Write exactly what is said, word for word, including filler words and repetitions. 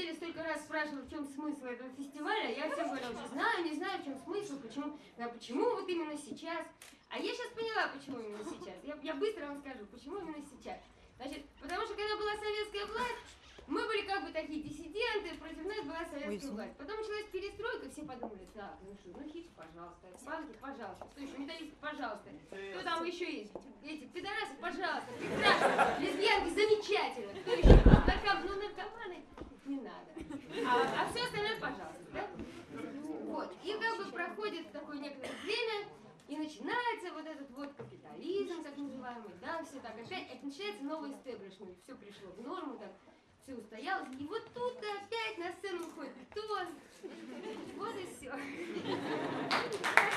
Василий столько раз спрашивал, в чем смысл этого фестиваля, я всем говорила, что знаю, не знаю, в чем смысл, почему, да, почему вот именно сейчас. А я сейчас поняла, почему именно сейчас. Я, я быстро вам скажу, почему именно сейчас. Значит, потому что когда была советская власть, мы были как бы такие диссиденты, против нас была советская власть. Потом началась перестройка, все подумали, так, ну что, ну хит, пожалуйста, панки, пожалуйста, что еще, металлисты, пожалуйста, кто там еще есть? Эти пидорасы, пожалуйста, прекрасно, лесбиянки, замечательно, кто еще? Нарком, ну наркоманы, не надо. А, а все остальное, пожалуйста, да? Вот, и как бы проходит такое некоторое время, и начинается вот этот вот капитализм, так называемый, да, все так опять, это начинается новый истеблишмент, все пришло в норму, так, все устоялось, и вот тут опять на сцену выходит кто? Вот и все.